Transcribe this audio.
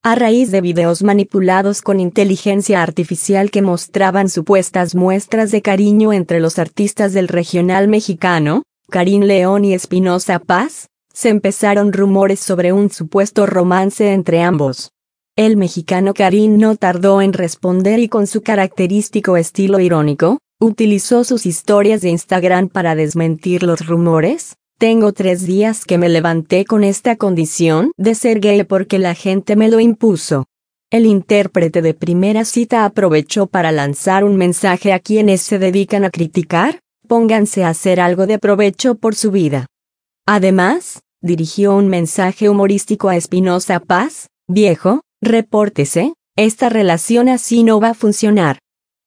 A raíz de videos manipulados con inteligencia artificial que mostraban supuestas muestras de cariño entre los artistas del regional mexicano, Karim León y Espinoza Paz, se empezaron rumores sobre un supuesto romance entre ambos. El mexicano Karim no tardó en responder y con su característico estilo irónico, utilizó sus historias de Instagram para desmentir los rumores. Tengo 3 días que me levanté con esta condición de ser gay porque la gente me lo impuso. El intérprete de Primera Cita aprovechó para lanzar un mensaje a quienes se dedican a criticar, pónganse a hacer algo de provecho por su vida. Además, dirigió un mensaje humorístico a Espinoza Paz, viejo, repórtese, esta relación así no va a funcionar.